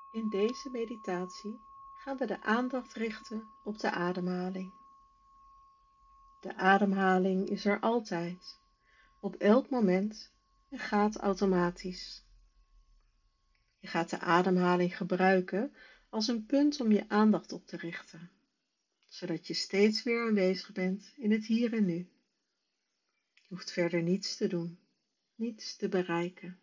In deze meditatie gaan we de aandacht richten op de ademhaling. De ademhaling is er altijd, op elk moment en gaat automatisch. Je gaat de ademhaling gebruiken als een punt om je aandacht op te richten, zodat je steeds weer aanwezig bent in het hier en nu. Je hoeft verder niets te doen, niets te bereiken.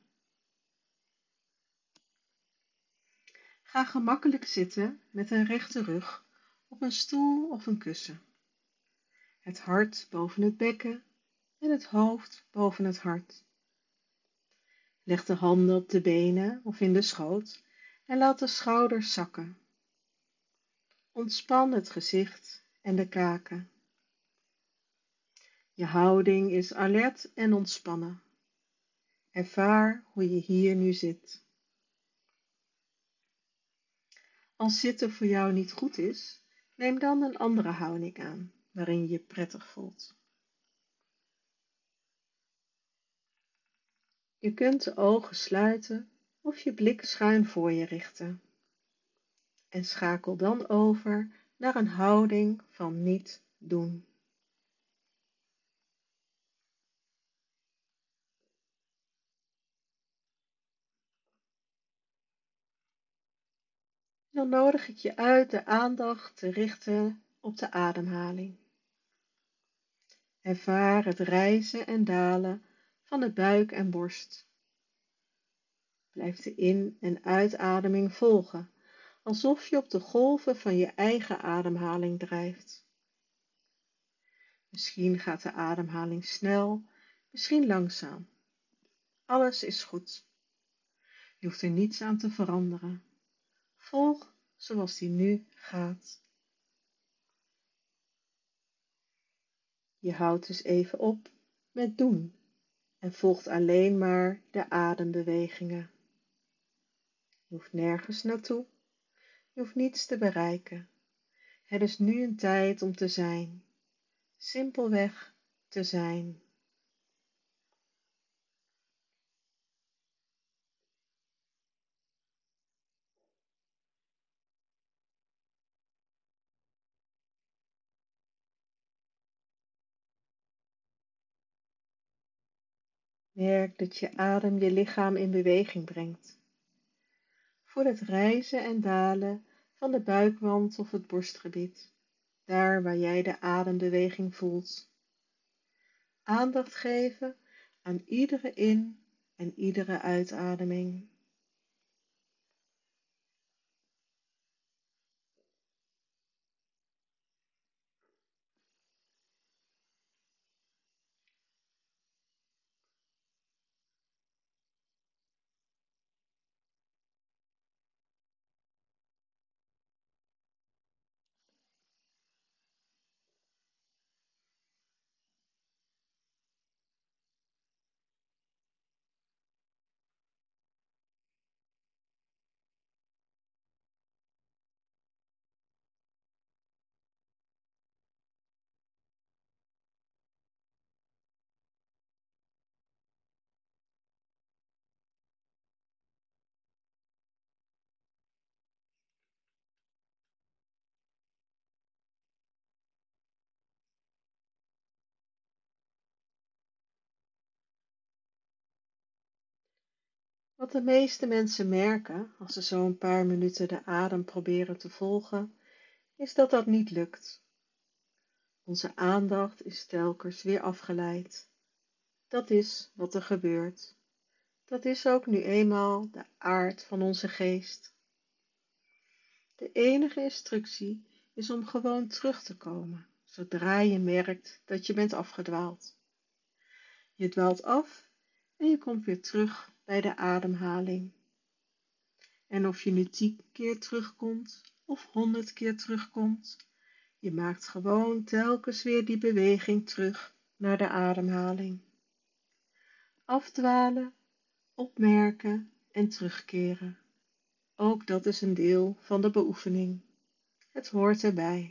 Ga gemakkelijk zitten met een rechte rug op een stoel of een kussen. Het hart boven het bekken en het hoofd boven het hart. Leg de handen op de benen of in de schoot en laat de schouders zakken. Ontspan het gezicht en de kaken. Je houding is alert en ontspannen. Ervaar hoe je hier nu zit. Als zitten voor jou niet goed is, neem dan een andere houding aan, waarin je je prettig voelt. Je kunt de ogen sluiten of je blik schuin voor je richten. En schakel dan over naar een houding van niet doen. Dan nodig ik je uit de aandacht te richten op de ademhaling. Ervaar het rijzen en dalen van de buik en borst. Blijf de in- en uitademing volgen, alsof je op de golven van je eigen ademhaling drijft. Misschien gaat de ademhaling snel, misschien langzaam. Alles is goed. Je hoeft er niets aan te veranderen. Volg zoals die nu gaat. Je houdt dus even op met doen en volgt alleen maar de adembewegingen. Je hoeft nergens naartoe, je hoeft niets te bereiken. Het is nu een tijd om te zijn, simpelweg te zijn. Merk dat je adem je lichaam in beweging brengt. Voel het rijzen en dalen van de buikwand of het borstgebied, daar waar jij de adembeweging voelt. Aandacht geven aan iedere in- en iedere uitademing. Wat de meeste mensen merken als ze zo een paar minuten de adem proberen te volgen, is dat dat niet lukt. Onze aandacht is telkens weer afgeleid. Dat is wat er gebeurt. Dat is ook nu eenmaal de aard van onze geest. De enige instructie is om gewoon terug te komen, zodra je merkt dat je bent afgedwaald. Je dwaalt af en je komt weer terug bij de ademhaling. En of je nu 10 keer terugkomt of 100 keer terugkomt, je maakt gewoon telkens weer die beweging terug naar de ademhaling. Afdwalen, opmerken en terugkeren. Ook dat is een deel van de beoefening. Het hoort erbij.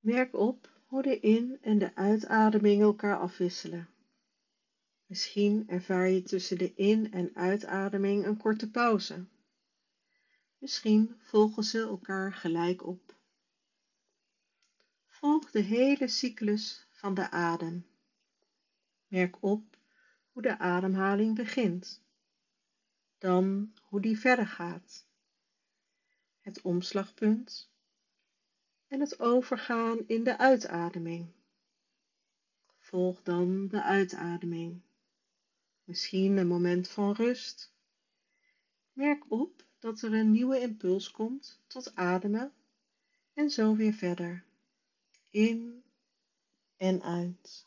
Merk op hoe de in- en de uitademing elkaar afwisselen. Misschien ervaar je tussen de in- en uitademing een korte pauze. Misschien volgen ze elkaar gelijk op. Volg de hele cyclus van de adem. Merk op hoe de ademhaling begint, dan hoe die verder gaat, het omslagpunt en het overgaan in de uitademing. Volg dan de uitademing, misschien een moment van rust. Merk op dat er een nieuwe impuls komt tot ademen en zo weer verder, in en uit.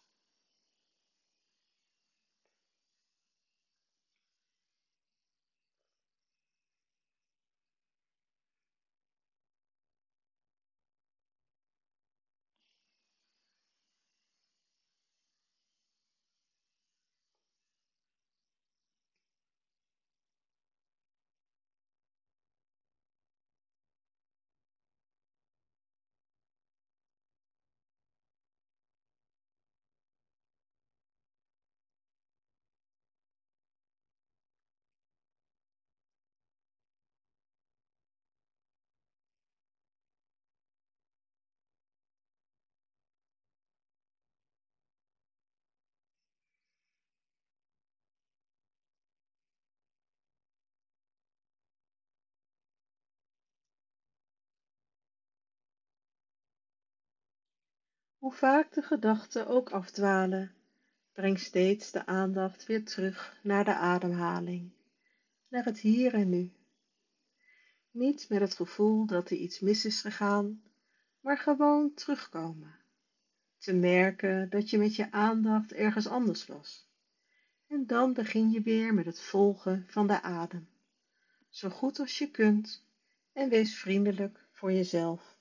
Hoe vaak de gedachten ook afdwalen, breng steeds de aandacht weer terug naar de ademhaling, naar het hier en nu. Niet met het gevoel dat er iets mis is gegaan, maar gewoon terugkomen. Te merken dat je met je aandacht ergens anders was. En dan begin je weer met het volgen van de adem, zo goed als je kunt, en wees vriendelijk voor jezelf.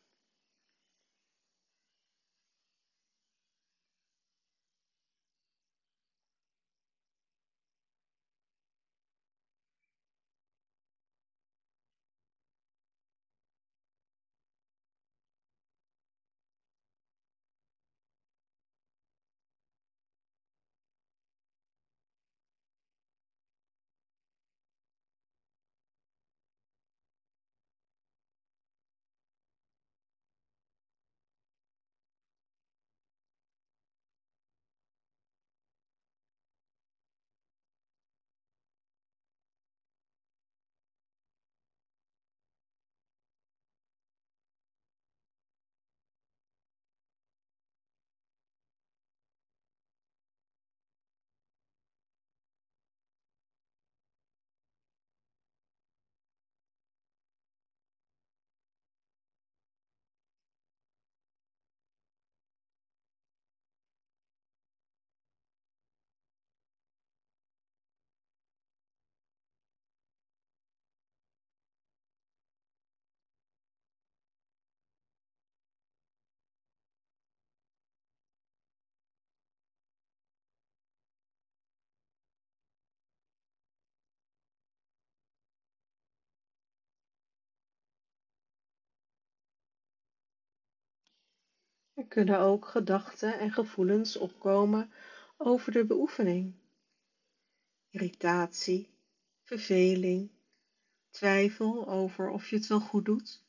Er kunnen ook gedachten en gevoelens opkomen over de beoefening. Irritatie, verveling, twijfel over of je het wel goed doet.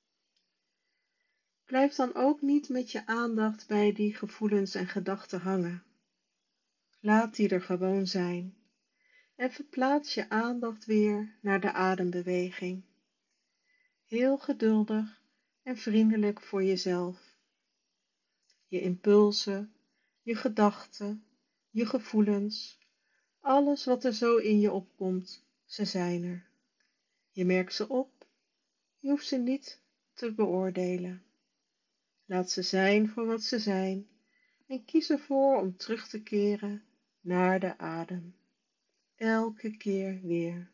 Blijf dan ook niet met je aandacht bij die gevoelens en gedachten hangen. Laat die er gewoon zijn en verplaats je aandacht weer naar de adembeweging. Heel geduldig en vriendelijk voor jezelf. Je impulsen, je gedachten, je gevoelens, alles wat er zo in je opkomt, ze zijn er. Je merkt ze op, je hoeft ze niet te beoordelen. Laat ze zijn voor wat ze zijn en kies ervoor om terug te keren naar de adem. Elke keer weer.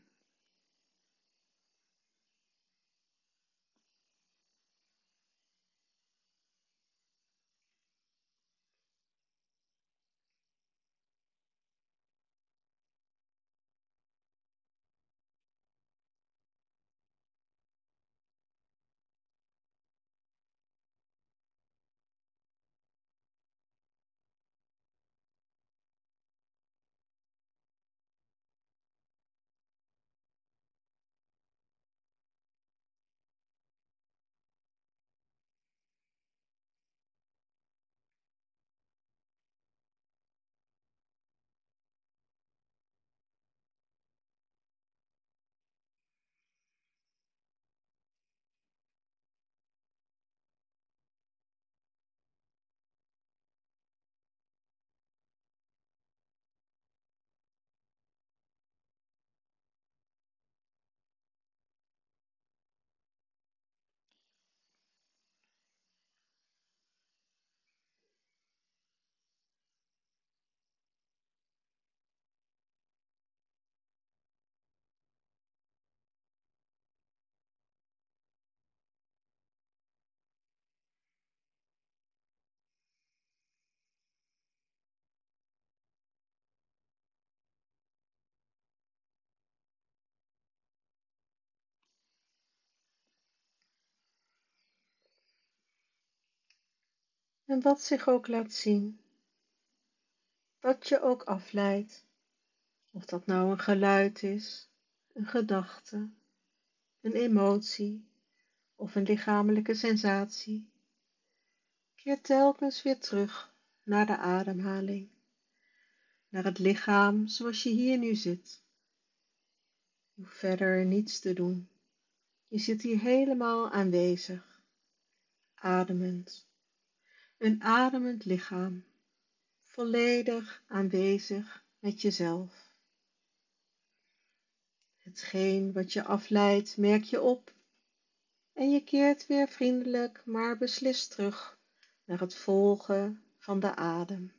En wat zich ook laat zien, wat je ook afleidt, of dat nou een geluid is, een gedachte, een emotie of een lichamelijke sensatie, keer telkens weer terug naar de ademhaling, naar het lichaam zoals je hier nu zit. Je hoeft verder niets te doen. Je zit hier helemaal aanwezig, ademend. Een ademend lichaam, volledig aanwezig met jezelf. Hetgeen wat je afleidt, merk je op en je keert weer vriendelijk maar beslist terug naar het volgen van de adem.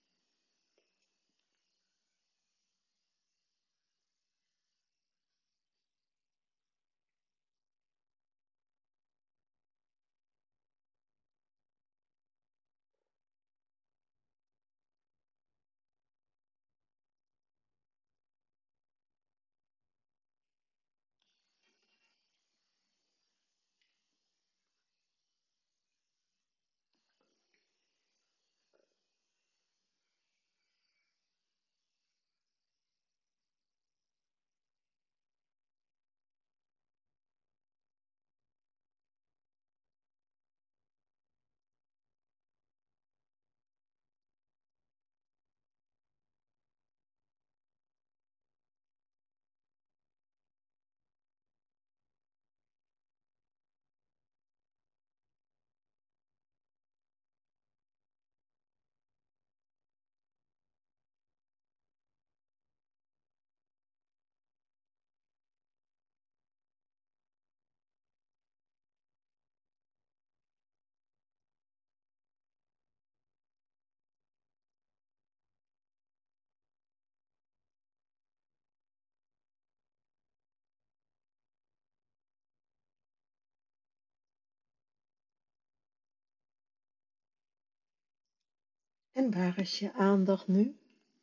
En waar is je aandacht nu?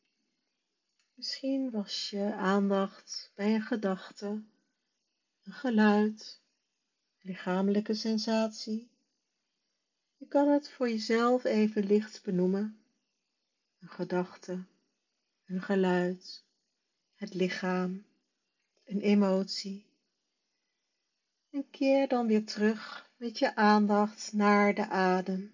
Misschien was je aandacht bij een gedachte, een geluid, een lichamelijke sensatie. Je kan het voor jezelf even licht benoemen. Een gedachte, een geluid, het lichaam, een emotie. En keer dan weer terug met je aandacht naar de adem.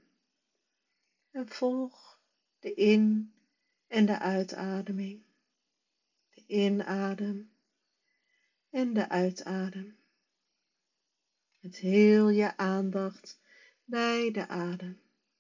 En volg de in- en de uitademing. De inadem en de uitadem. Met heel je aandacht bij de adem.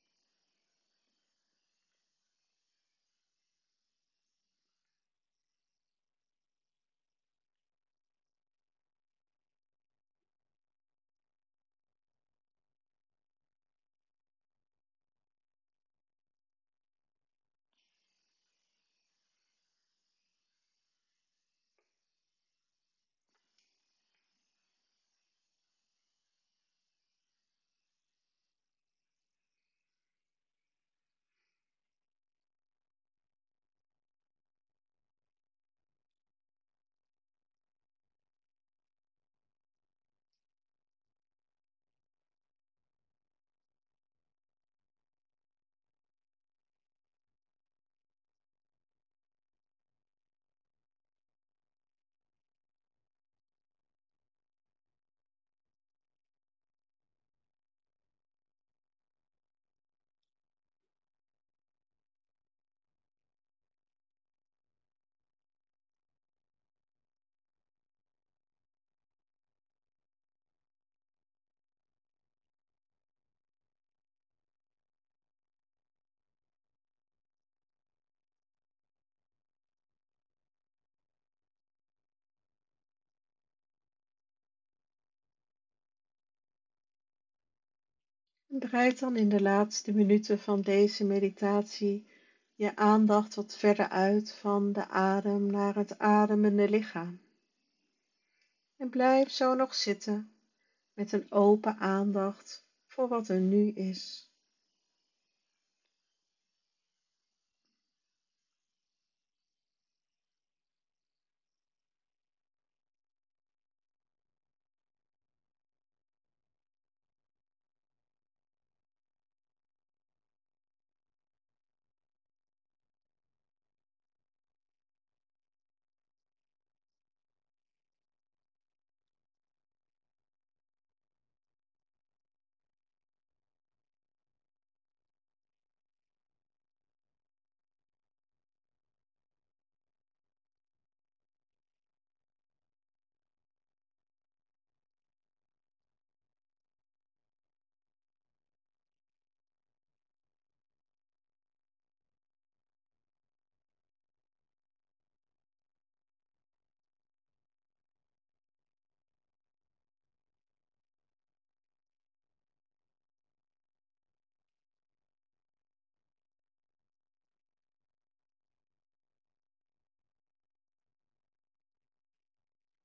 En breid dan in de laatste minuten van deze meditatie je aandacht wat verder uit van de adem naar het ademende lichaam. En blijf zo nog zitten met een open aandacht voor wat er nu is.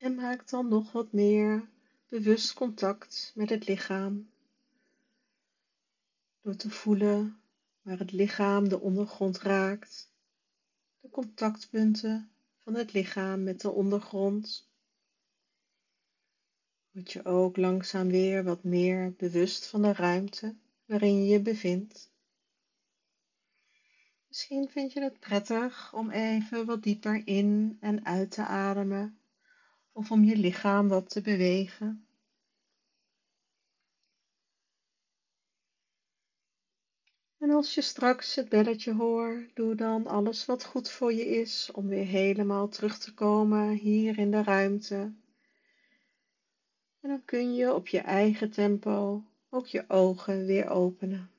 En maak dan nog wat meer bewust contact met het lichaam. Door te voelen waar het lichaam de ondergrond raakt. De contactpunten van het lichaam met de ondergrond. Word je ook langzaam weer wat meer bewust van de ruimte waarin je je bevindt. Misschien vind je het prettig om even wat dieper in en uit te ademen of om je lichaam wat te bewegen. En als je straks het belletje hoort, doe dan alles wat goed voor je is om weer helemaal terug te komen hier in de ruimte. En dan kun je op je eigen tempo ook je ogen weer openen.